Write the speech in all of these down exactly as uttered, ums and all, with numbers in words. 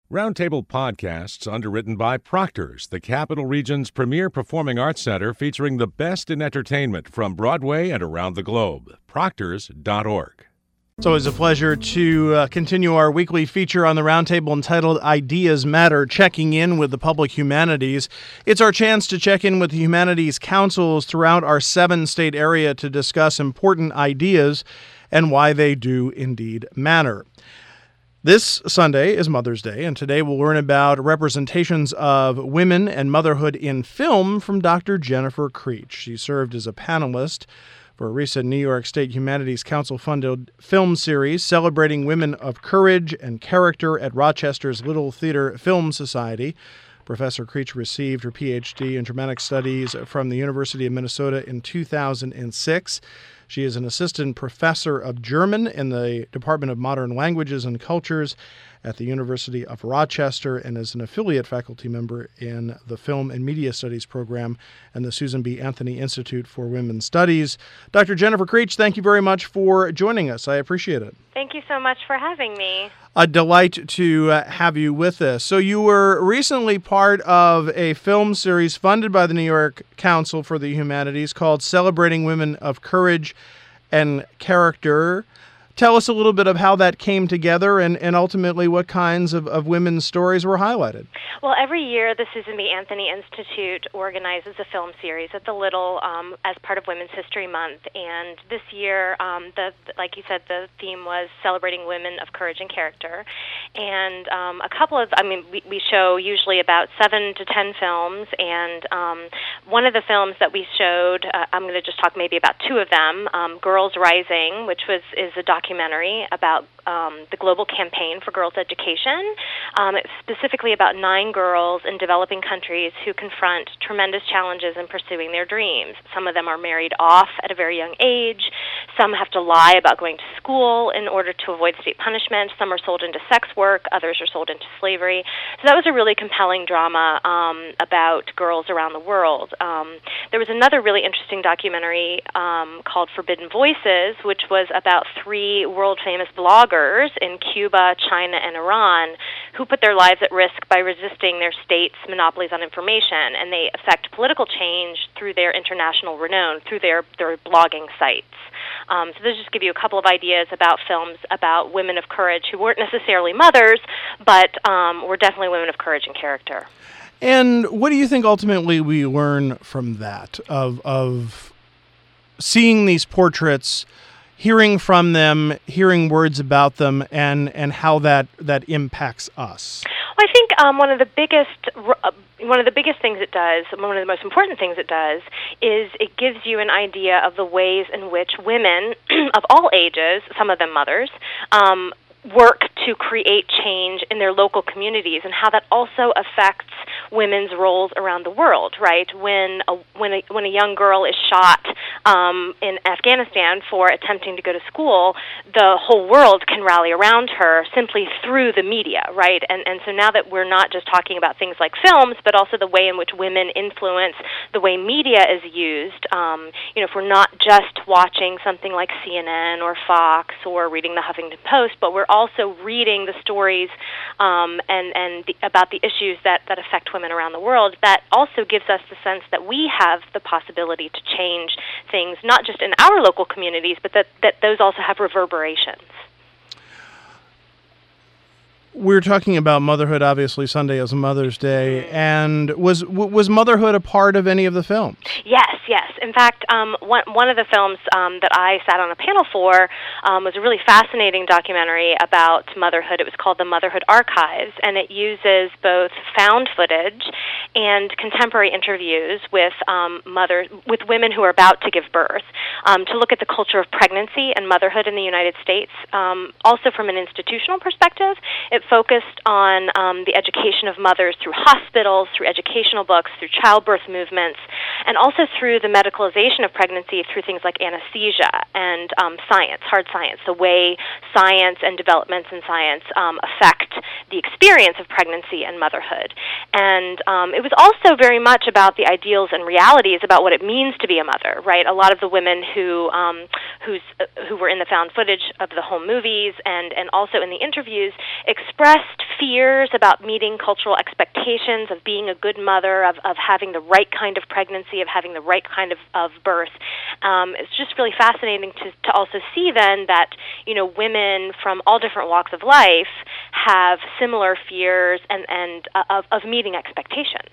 Roundtable Podcasts, underwritten by Proctor's, the Capital Region's premier performing arts center featuring the best in entertainment from Broadway and around the globe. Proctors dot org. It's always a pleasure to uh, continue our weekly feature on the Roundtable entitled Ideas Matter, checking in with the public humanities. It's our chance to check in with the humanities councils throughout our seven-state area to discuss important ideas and why they do indeed matter. This Sunday is Mother's Day, and today we'll learn about representations of women and motherhood in film from Doctor Jennifer Creech. She served as a panelist for a recent New York State Humanities Council-funded film series celebrating women of courage and character at Rochester's Little Theater Film Society. Professor Creech received her P H D in Dramatic Studies from the University of Minnesota in two thousand six. She is an assistant professor of German in the Department of Modern Languages and Cultures at the University of Rochester and is an affiliate faculty member in the Film and Media Studies program and the Susan B. Anthony Institute for Women's Studies. Doctor Jennifer Creech, thank you very much for joining us. I appreciate it. Thank you so much for having me. A delight to uh, have you with us. So you were recently part of a film series funded by the New York Council for the Humanities called Celebrating Women of Courage and Character. Tell us a little bit of how that came together and, and ultimately what kinds of, of women's stories were highlighted. Well, every year the Susan B. Anthony Institute organizes a film series at the Little um, as part of Women's History Month. And this year, um, the like you said, the theme was celebrating women of courage and character. And um, a couple of, I mean, we, we show usually about seven to ten films. And um, one of the films that we showed, uh, I'm going to just talk maybe about two of them, um, Girls Rising, which was is a documentary documentary about um, the global campaign for girls' education. Um, it's specifically about nine girls in developing countries who confront tremendous challenges in pursuing their dreams. Some of them are married off at a very young age. Some have to lie about going to school in order to avoid state punishment. Some are sold into sex work. Others are sold into slavery. So that was a really compelling drama um, about girls around the world. Um, there was another really interesting documentary um, called Forbidden Voices, which was about three world-famous bloggers in Cuba, China, and Iran who put their lives at risk by resisting their states' monopolies on information, and they affect political change through their international renown, through their, their blogging sites. Um, so those just give you a couple of ideas about films about women of courage who weren't necessarily mothers, but um, were definitely women of courage and character. And what do you think ultimately we learn from that, of of seeing these portraits, hearing from them, hearing words about them, and, and how that, that impacts us? Well, I think um, one of the biggest uh, one of the biggest things it does, one of the most important things it does, is it gives you an idea of the ways in which women of all ages, some of them mothers, um, work to create change in their local communities, and how that also affects women's roles around the world. Right, when a when a when a young girl is shot um, in Afghanistan for attempting to go to school, the whole world can rally around her simply through the media. Right, and and so now that we're not just talking about things like films, but also the way in which women influence the way media is used. Um, you know, if we're not just watching something like C N N or Fox or reading the Huffington Post, but we're also reading the stories um, and, and the, about the issues that, that affect women around the world, that also gives us the sense that we have the possibility to change things, not just in our local communities, but that, that those also have reverberations. We're talking about motherhood, obviously. Sunday is Mother's Day, and was was motherhood a part of any of the films? Yes, yes. In fact, um, one one of the films um, that I sat on a panel for um, was a really fascinating documentary about motherhood. It was called The Motherhood Archives, and it uses both found footage and contemporary interviews with um, mother with women who are about to give birth um, to look at the culture of pregnancy and motherhood in the United States. Um, also, from an institutional perspective, it focused on um, the education of mothers through hospitals, through educational books, through childbirth movements, and also through the medicalization of pregnancy through things like anesthesia and um, science, hard science, the way science and developments in science um, affect the experience of pregnancy and motherhood. And um, it was also very much about the ideals and realities about what it means to be a mother, right? A lot of the women who um, who's, uh, who were in the found footage of the home movies and, and also in the interviews expressed fears about meeting cultural expectations of being a good mother, of, of having the right kind of pregnancy, of having the right kind of, of birth. Um, it's just really fascinating to, to also see then that, you know, women from all different walks of life have similar fears and, and uh, of, of meeting expectations.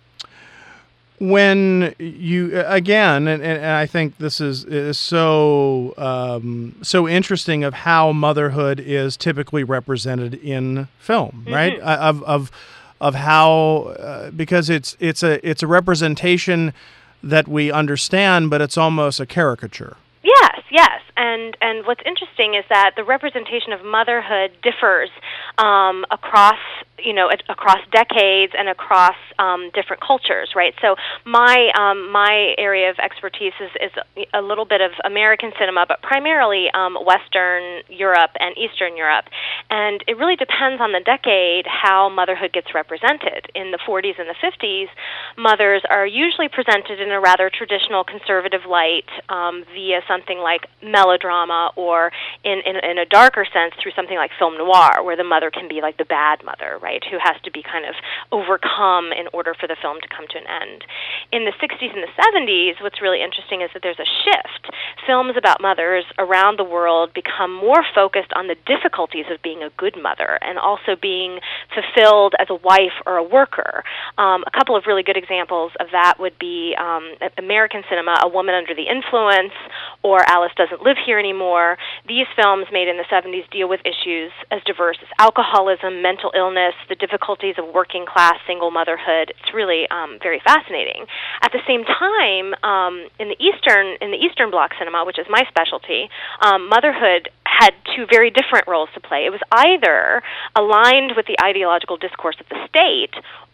When you, again, and, and I think this is, is so um, so interesting of how motherhood is typically represented in film, mm-hmm. right? Of of of how uh, because it's it's a it's a representation that we understand, but it's almost a caricature. Yes, yes, and and what's interesting is that the representation of motherhood differs um, across, you know, across decades and across um, different cultures, right? So my um, my area of expertise is, is a little bit of American cinema, but primarily um, Western Europe and Eastern Europe, and it really depends on the decade how motherhood gets represented. In the forties and the fifties, mothers are usually presented in a rather traditional conservative light um, via something like melodrama, or in, in in a darker sense through something like film noir, where the mother can be like the bad mother, right, who has to be kind of overcome in order for the film to come to an end. In the sixties and the seventies, what's really interesting is that there's a shift. Films about mothers around the world become more focused on the difficulties of being a good mother and also being fulfilled as a wife or a worker. Um, a couple of really good examples of that would be um, American cinema, A Woman Under the Influence, or Alice Doesn't Live Here Anymore. These films made in the seventies deal with issues as diverse as alcoholism, mental illness, the difficulties of working class single motherhood. It's really um, very fascinating. At the same time, um, in the Eastern in the Eastern Bloc cinema, which is my specialty, um, motherhood had two very different roles to play. It was either aligned with the ideological discourse of the state,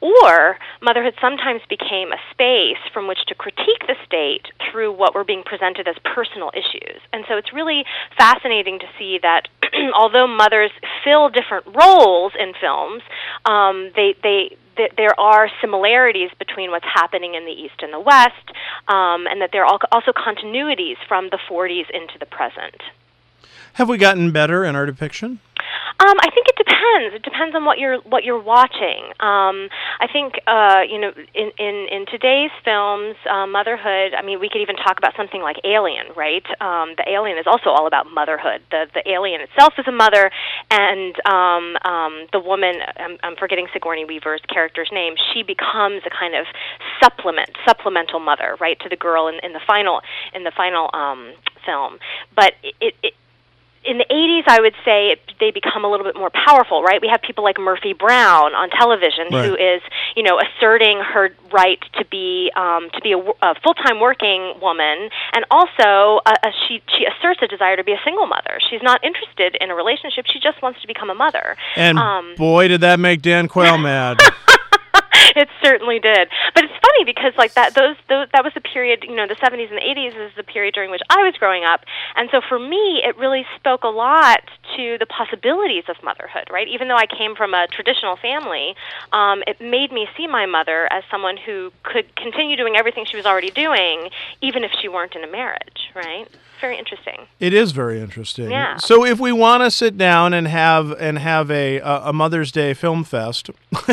or motherhood sometimes became a space from which to critique the state through what were being presented as personal issues. And so it's really fascinating to see that although mothers fill different roles in films, um, they they th- there are similarities between what's happening in the East and the West, um, and that there are also continuities from the forties into the present. Have we gotten better in our depiction? Um, I think it depends. It depends on what you're what you're watching. Um, I think uh, you know, in, in, in today's films, uh, motherhood. I mean, we could even talk about something like Alien, right? Um, the Alien is also all about motherhood. The the alien itself is a mother, and um, um, the woman. I'm, I'm forgetting Sigourney Weaver's character's name. She becomes a kind of supplement, supplemental mother, right, to the girl in, in the final in the final um, film. But it. it in the eighties, I would say it, they become a little bit more powerful, right? We have people like Murphy Brown on television, right, who is, you know, asserting her right to be um, to be a, a full-time working woman, and also uh, uh, she she asserts a desire to be a single mother. She's not interested in a relationship; she just wants to become a mother. And um, boy, did that make Dan Quayle mad. It certainly did. But it's funny because like that those, those that was the period, you know, the seventies and the eighties is the period during which I was growing up. And so for me, it really spoke a lot to the possibilities of motherhood, right? Even though I came from a traditional family, um, it made me see my mother as someone who could continue doing everything she was already doing, even if she weren't in a marriage, right? Very interesting. It is very interesting. Yeah. So if we want to sit down and have and have a a Mother's Day film fest,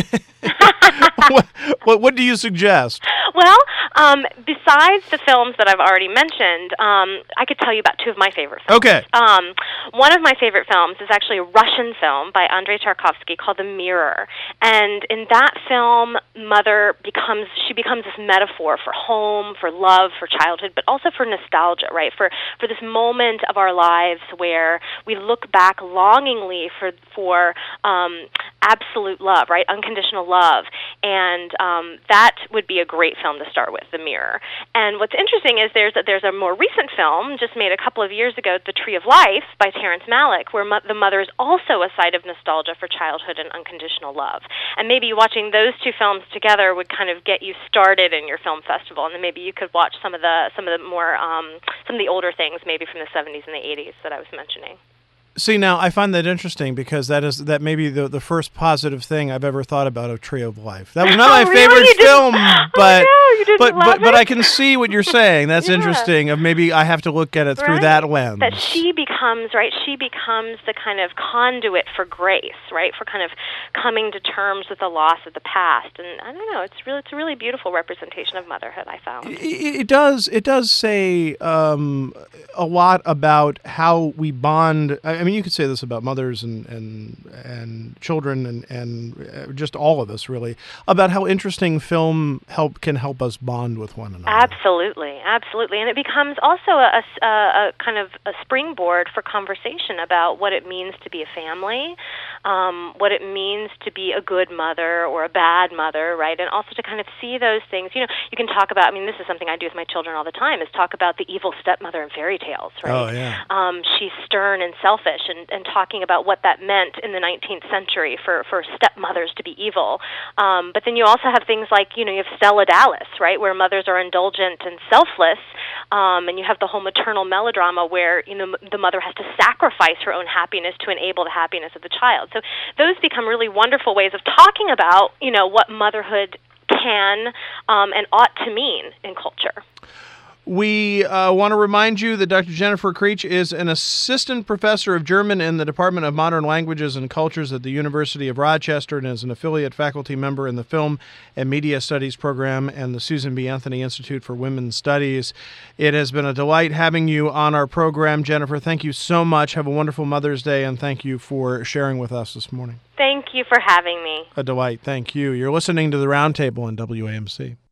what, what what do you suggest? Well, um, besides the films that I've already mentioned, um, I could tell you about two of my favorite films. Okay. Um, one of my favorite films is actually a Russian film by Andrei Tarkovsky called The Mirror. And in that film, mother becomes, she becomes this metaphor for home, for love, for childhood, but also for nostalgia, right? For for this moment of our lives where we look back longingly for, for um, absolute love, right? Unconditional love. And um, that would be a great film to start with, The Mirror. And what's interesting is there's a, there's a more recent film just made a couple of years ago, The Tree of Life by Terrence Malick, where mo- the mother is also a site of nostalgia for childhood and unconditional love. And maybe watching those two films together would kind of get you started in your film festival, and then maybe you could watch some of the some of the more um, some of the older things, maybe from the seventies and the eighties that I was mentioning. See, now I find that interesting because that is that may be the, the first positive thing I've ever thought about of Tree of Life. That was not my oh, favorite really? film, but oh, no, you didn't but love but it? but I can see what you're saying. That's Yeah. interesting. Of maybe I have to look at it through Right. that lens. That she becomes, right, she becomes the kind of conduit for grace, right, for kind of coming to terms with the loss of the past. And I don't know, it's really it's a really beautiful representation of motherhood, I found. It, it does. It does say um, a lot about how we bond. I I mean, you could say this about mothers and and, and children and and uh, just all of us, really, about how interesting film help can help us bond with one another. Absolutely, absolutely, and it becomes also a, a, a kind of a springboard for conversation about what it means to be a family, um, what it means to be a good mother or a bad mother, right? And also to kind of see those things. You know, you can talk about. I mean, this is something I do with my children all the time. Is talk about the evil stepmother in fairy tales, right? Oh yeah. Um, she's stern and selfish, and, and talking about what that meant in the nineteenth century for, for stepmothers to be evil. Um, but then you also have things like, you know, you have Stella Dallas, right, where mothers are indulgent and selfless, um, and you have the whole maternal melodrama where, you know, the mother has to sacrifice her own happiness to enable the happiness of the child. So those become really wonderful ways of talking about, you know, what motherhood can um, and ought to mean in culture. We uh, want to remind you that Doctor Jennifer Creech is an assistant professor of German in the Department of Modern Languages and Cultures at the University of Rochester and is an affiliate faculty member in the Film and Media Studies program and the Susan B. Anthony Institute for Women's Studies. It has been a delight having you on our program, Jennifer. Thank you so much. Have a wonderful Mother's Day, and thank you for sharing with us this morning. Thank you for having me. A delight. Thank you. You're listening to the Roundtable on W A M C.